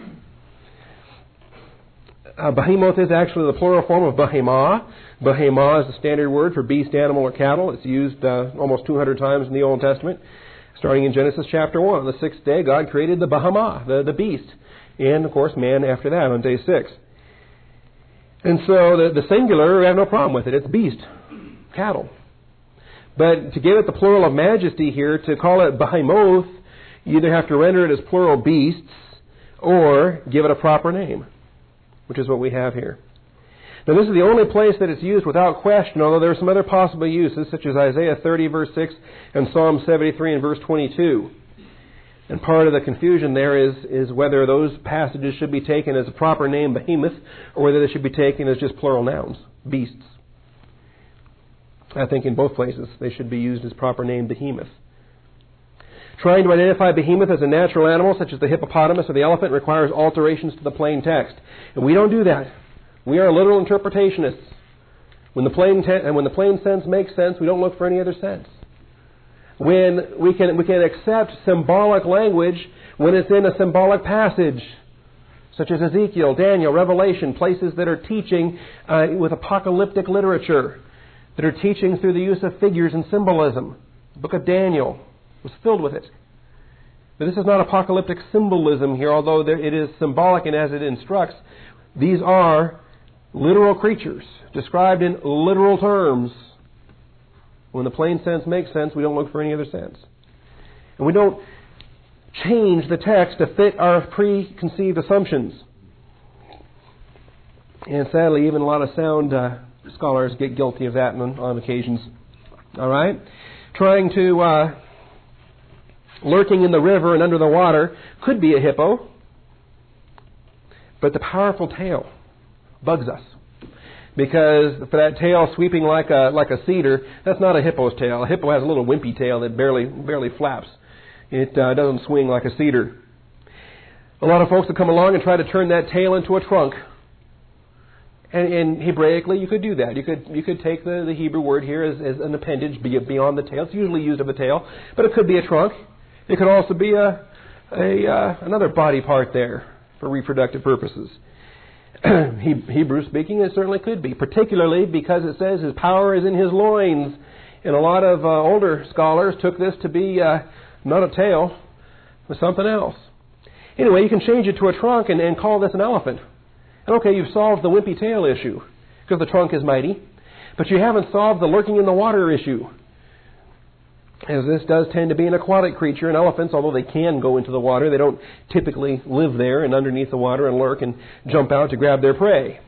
Behemoth is actually the plural form of Behemah. Behemah is the standard word for beast, animal, or cattle. It's used almost 200 times in the Old Testament. Starting in Genesis chapter 1. On the sixth day, God created the Behemah, the beast. And, of course, man after that on day 6. And so the singular, we have no problem with it. It's beast, cattle. But to give it the plural of majesty here, to call it Behemoth, you either have to render it as plural beasts or give it a proper name, which is what we have here. Now, this is the only place that it's used without question, although there are some other possible uses, such as Isaiah 30, verse 6, and Psalm 73 and verse 22. And part of the confusion there is whether those passages should be taken as a proper name, Behemoth, or whether they should be taken as just plural nouns, beasts. I think in both places they should be used as proper name, Behemoth. Trying to identify Behemoth as a natural animal, such as the hippopotamus or the elephant, requires alterations to the plain text. And we don't do that. We are literal interpretationists. When the plain sense makes sense, we don't look for any other sense. When we can accept symbolic language when it's in a symbolic passage, such as Ezekiel, Daniel, Revelation, places that are teaching with apocalyptic literature, that are teaching through the use of figures and symbolism. The book of Daniel was filled with it. But this is not apocalyptic symbolism here, although it is symbolic and as it instructs. These are literal creatures described in literal terms. When the plain sense makes sense, we don't look for any other sense. And we don't change the text to fit our preconceived assumptions. And sadly, even a lot of sound scholars get guilty of that on occasions. All right? Trying to lurking in the river and under the water could be a hippo, but the powerful tail bugs us. Because for that tail sweeping like a cedar, that's not a hippo's tail. A hippo has a little wimpy tail that barely flaps. It doesn't swing like a cedar. A lot of folks will come along and try to turn that tail into a trunk. And Hebraically, you could do that. You could take the Hebrew word here as an appendage beyond the tail. It's usually used of a tail, but it could be a trunk. It could also be another body part there for reproductive purposes. Hebrew speaking, it certainly could be, particularly because it says his power is in his loins. And a lot of older scholars took this to be not a tail, but something else. Anyway, you can change it to a trunk and call this an elephant. And okay, you've solved the wimpy tail issue, because the trunk is mighty, but you haven't solved the lurking in the water issue. As this does tend to be an aquatic creature, and elephants, although they can go into the water, they don't typically live there and underneath the water and lurk and jump out to grab their prey.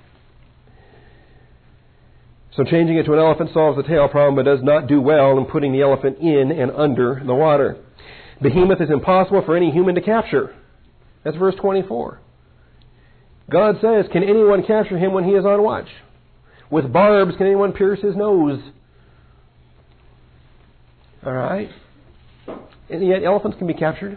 So changing it to an elephant solves the tail problem, but does not do well in putting the elephant in and under the water. Behemoth is impossible for any human to capture. That's verse 24. God says, can anyone capture him when he is on watch? With barbs, can anyone pierce his nose? All right? And yet elephants can be captured.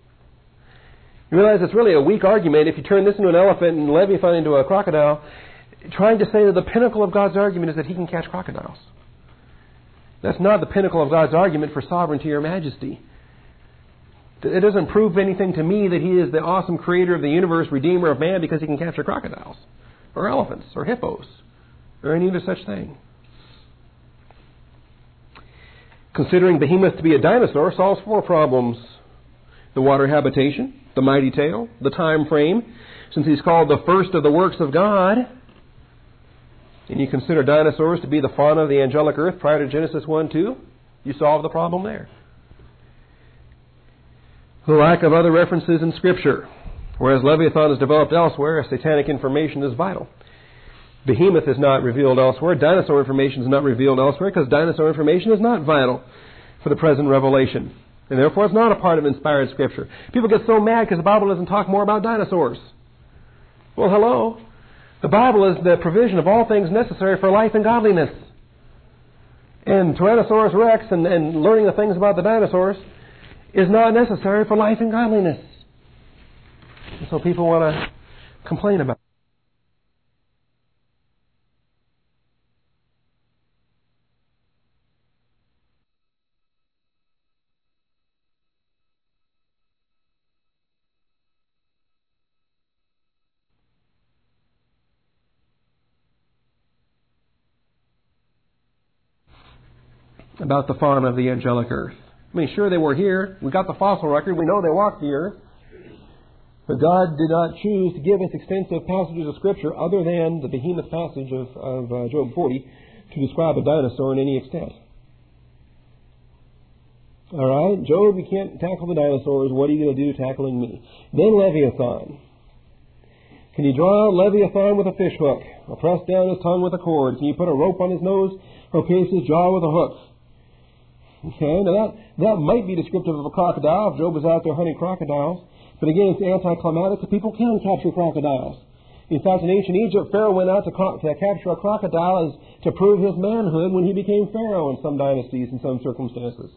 You realize it's really a weak argument. If you turn this into an elephant and Leviathan into a crocodile, trying to say that the pinnacle of God's argument is that He can catch crocodiles. That's not the pinnacle of God's argument for sovereignty or majesty. It doesn't prove anything to me that He is the awesome creator of the universe, redeemer of man, because He can capture crocodiles, or elephants, or hippos, or any other such thing. Considering Behemoth to be a dinosaur solves 4 problems. The water habitation, the mighty tail, the time frame, since he's called the first of the works of God. And you consider dinosaurs to be the fauna of the angelic earth prior to Genesis 1-2, you solve the problem there. The lack of other references in Scripture. Whereas Leviathan is developed elsewhere, satanic information is vital. Behemoth is not revealed elsewhere. Dinosaur information is not revealed elsewhere because dinosaur information is not vital for the present revelation. And therefore it's not a part of inspired Scripture. People get so mad because the Bible doesn't talk more about dinosaurs. Well, hello. The Bible is the provision of all things necessary for life and godliness. And Tyrannosaurus Rex and learning the things about the dinosaurs is not necessary for life and godliness. And so people want to complain about it. About the fauna of the angelic earth. I mean, sure, they were here. We got the fossil record. We know they walked the earth. But God did not choose to give us extensive passages of Scripture other than the behemoth passage of Job 40 to describe a dinosaur in any extent. All right, Job, you can't tackle the dinosaurs. What are you going to do tackling me? Then Leviathan. Can you draw out Leviathan with a fish hook, or press down his tongue with a cord? Can you put a rope on his nose, or pierce his jaw with a hook? Okay, now that might be descriptive of a crocodile if Job was out there hunting crocodiles. But again, it's anticlimactic. The people can capture crocodiles. In fact, in ancient Egypt, Pharaoh went out to capture a crocodile as to prove his manhood when he became Pharaoh in some dynasties, in some circumstances.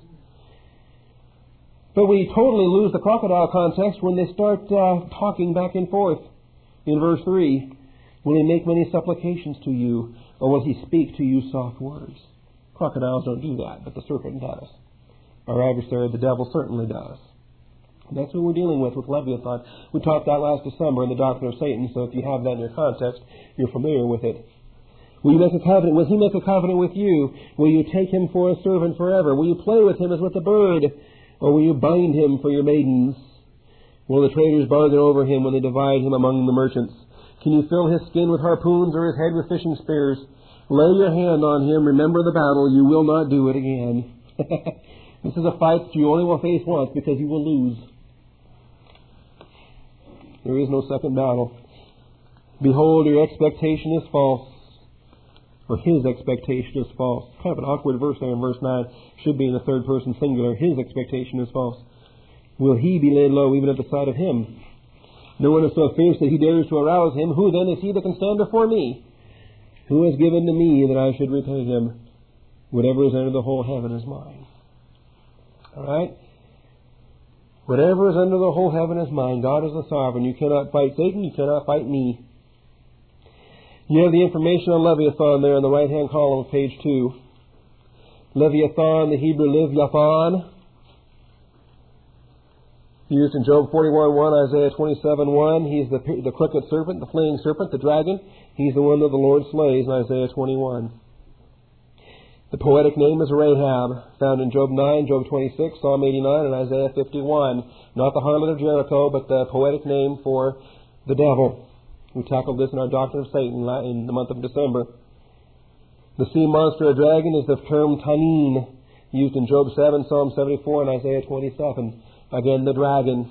But we totally lose the crocodile context when they start talking back and forth. In verse 3, will he make many supplications to you, or will he speak to you soft words? Crocodiles don't do that, but the serpent does. Our adversary, the devil, certainly does. That's what we're dealing with Leviathan. We talked that last December in the Doctrine of Satan, so if you have that in your context, you're familiar with it. Will you make a covenant? Will he make a covenant with you? Will you take him for a servant forever? Will you play with him as with a bird? Or will you bind him for your maidens? Will the traders bargain over him when they divide him among the merchants? Can you fill his skin with harpoons or his head with fishing spears? Lay your hand on him. Remember the battle. You will not do it again. This is a fight that you only will face once because you will lose. There is no second battle. Behold, your expectation is false. Or his expectation is false. Kind of an awkward verse there in verse 9. Should be in the third person singular. His expectation is false. Will he be laid low even at the sight of him? No one is so fierce that he dares to arouse him. Who then is he that can stand before me? Who has given to me that I should repay him? Whatever is under the whole heaven is mine. All right? Whatever is under the whole heaven is mine. God is the sovereign. You cannot fight Satan. You cannot fight me. You have the information on Leviathan there in the right-hand column of page 2. Leviathan, the Hebrew Leviathan, used in Job 41:1, Isaiah 27:1. He's the crooked serpent, the fleeing serpent, the dragon. He's the one that the Lord slays in Isaiah 21. The poetic name is Rahab, found in Job 9, Job 26, Psalm 89, and Isaiah 51. Not the harlot of Jericho, but the poetic name for the devil. We tackled this in our Doctrine of Satan in the month of December. The sea monster or dragon is the term Tanin, used in Job 7, Psalm 74, and Isaiah 27. Again, the dragon.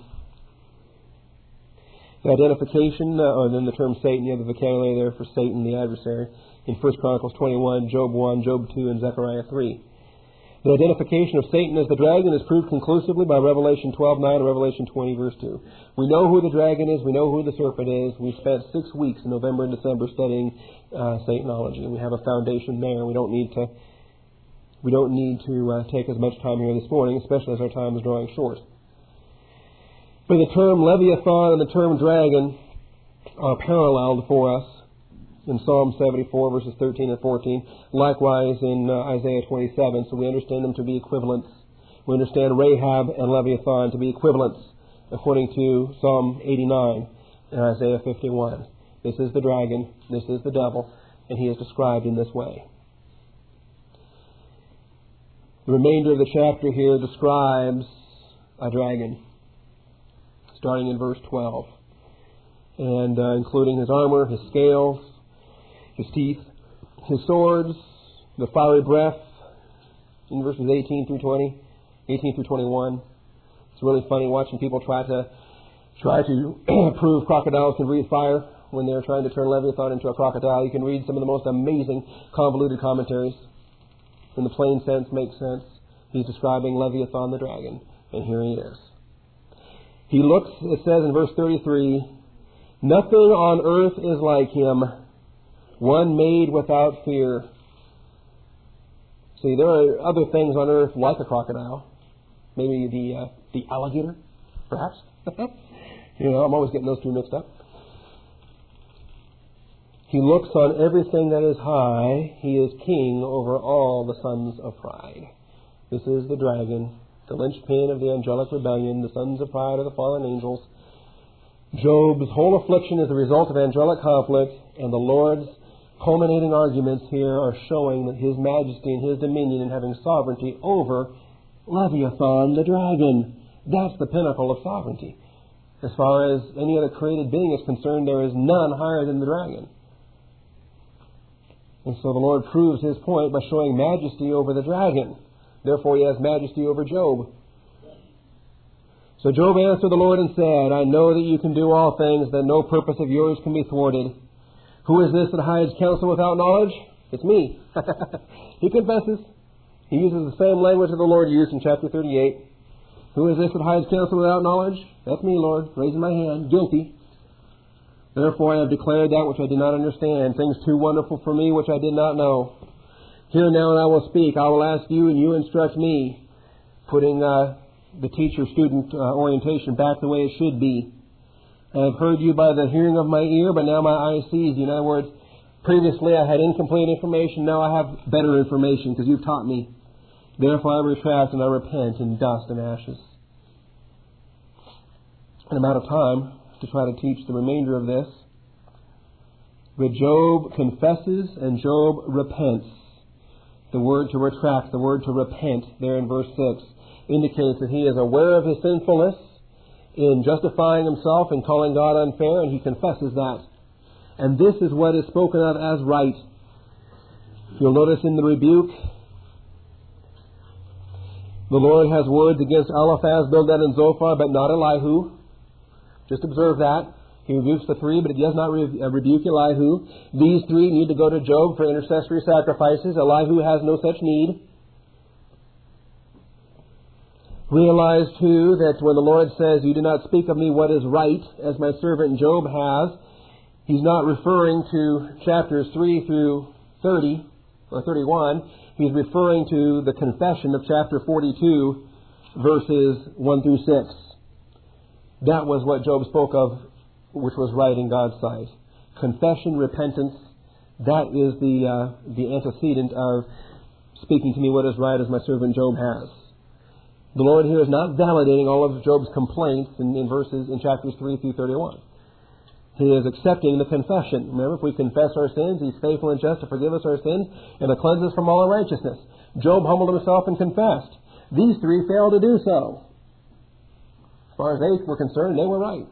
The identification, or then the term Satan, you have the vocabulary there for Satan, the adversary, in 1 Chronicles 21, Job 1, Job 2, and Zechariah 3. The identification of Satan as the dragon is proved conclusively by Revelation 12:9 and Revelation 20, verse 2. We know who the dragon is. We know who the serpent is. We spent 6 weeks in November and December studying Satanology, and we have a foundation there. We don't need to take as much time here this morning, especially as our time is drawing short. But the term Leviathan and the term dragon are paralleled for us in Psalm 74, verses 13 and 14. Likewise in Isaiah 27. So we understand them to be equivalents. We understand Rahab and Leviathan to be equivalents according to Psalm 89 and Isaiah 51. This is the dragon, this is the devil, and he is described in this way. The remainder of the chapter here describes a dragon, starting in verse 12, and including his armor, his scales, his teeth, his swords, the fiery breath, in verses 18 through 21. It's really funny watching people try to prove crocodiles can breathe fire when they're trying to turn Leviathan into a crocodile. You can read some of the most amazing convoluted commentaries. In the plain sense makes sense. He's describing Leviathan the dragon, and here he is. He looks, it says in verse 33, nothing on earth is like him, one made without fear. See, there are other things on earth like a crocodile. Maybe the alligator, perhaps. I'm always getting those two mixed up. He looks on everything that is high. He is king over all the sons of pride. This is the dragon, the linchpin of the angelic rebellion. The sons of pride are the fallen angels. Job's whole affliction is the result of angelic conflict, and the Lord's culminating arguments here are showing that His majesty and His dominion and having sovereignty over Leviathan, the dragon. That's the pinnacle of sovereignty. As far as any other created being is concerned, there is none higher than the dragon. And so the Lord proves His point by showing majesty over the dragon. Therefore He has majesty over Job. So Job answered the Lord and said, I know that you can do all things, that no purpose of yours can be thwarted. Who is this that hides counsel without knowledge? It's me. He confesses. He uses the same language that the Lord used in chapter 38. Who is this that hides counsel without knowledge? That's me, Lord, raising my hand, guilty. Therefore I have declared that which I did not understand, things too wonderful for me which I did not know. Hear now and I will speak. I will ask you and you instruct me, putting the teacher-student orientation back the way it should be. I have heard you by the hearing of my ear, but now my eye sees you. In other words, previously I had incomplete information, now I have better information because you've taught me. Therefore I retract and I repent in dust and ashes. And I'm out of time to try to teach the remainder of this. But Job confesses and Job repents. The word to retract, the word to repent, there in verse 6, indicates that he is aware of his sinfulness in justifying himself and calling God unfair, and he confesses that. And this is what is spoken of as right. You'll notice in the rebuke, the Lord has words against Eliphaz, Bildad, and Zophar, but not Elihu. Just observe that. He rebukes the three, but he does not rebuke Elihu. These three need to go to Job for intercessory sacrifices. Elihu has no such need. Realize, too, that when the Lord says, you do not speak of me what is right, as my servant Job has, He's not referring to chapters 3 through 30 or 31. He's referring to the confession of chapter 42, verses 1 through 6. That was what Job spoke of, which was right in God's sight. Confession, repentance, that is the antecedent of speaking to me what is right as my servant Job has. The Lord here is not validating all of Job's complaints in chapters 3 through 31. He is accepting the confession. Remember, if we confess our sins, He's faithful and just to forgive us our sins and to cleanse us from all unrighteousness. Job humbled himself and confessed. These three failed to do so. As far as they were concerned, they were right.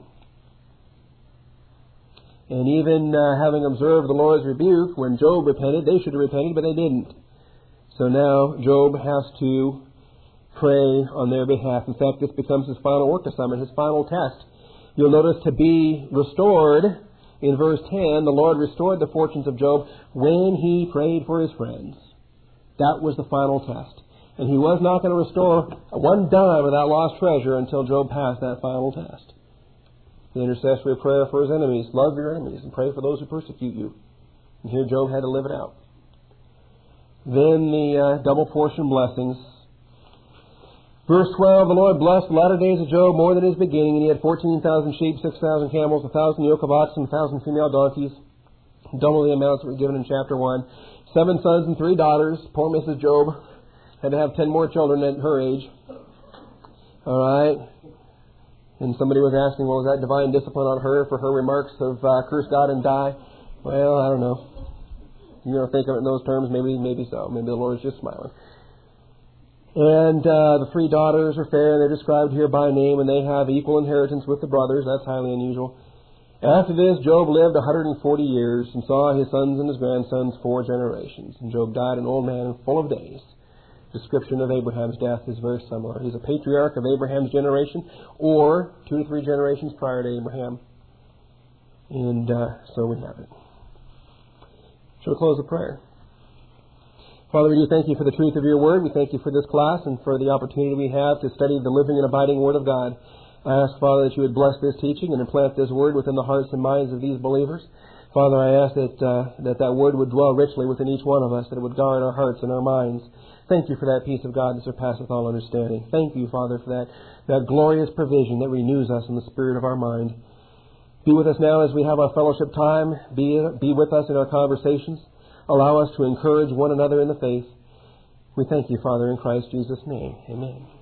And even having observed the Lord's rebuke, when Job repented, they should have repented, but they didn't. So now Job has to pray on their behalf. In fact, this becomes his final work assignment, his final test. You'll notice to be restored, in verse 10, the Lord restored the fortunes of Job when he prayed for his friends. That was the final test. And He was not going to restore one dime of that lost treasure until Job passed that final test. The intercessory prayer for his enemies. Love your enemies and pray for those who persecute you. And here Job had to live it out. Then the double portion blessings. Verse 12, the Lord blessed the latter days of Job more than his beginning, and he had 14,000 sheep, 6,000 camels, 1,000 yoke of oxen, 1,000 female donkeys. Double the amounts that were given in chapter 1. 7 sons and 3 daughters. Poor Mrs. Job had to have 10 more children at her age. All right. And somebody was asking, well, was that divine discipline on her for her remarks of curse God and die? Well, I don't know. You don't think of it in those terms? Maybe so. Maybe the Lord is just smiling. And the 3 daughters are fair. They're described here by name, and they have equal inheritance with the brothers. That's highly unusual. After this, Job lived 140 years and saw his sons and his grandsons 4 generations. And Job died an old man full of days. Description of Abraham's death is very similar. He's a patriarch of Abraham's generation, or 2 to 3 generations prior to Abraham. And so we have it. Shall we close with prayer? Father, we do thank you for the truth of your word. We thank you for this class and for the opportunity we have to study the living and abiding word of God. I ask, Father, that you would bless this teaching and implant this word within the hearts and minds of these believers. Father, I ask that word would dwell richly within each one of us, that it would guard our hearts and our minds. Thank you for that peace of God that surpasseth all understanding. Thank you, Father, for that glorious provision that renews us in the spirit of our mind. Be with us now as we have our fellowship time. Be with us in our conversations. Allow us to encourage one another in the faith. We thank you, Father, in Christ Jesus' name. Amen.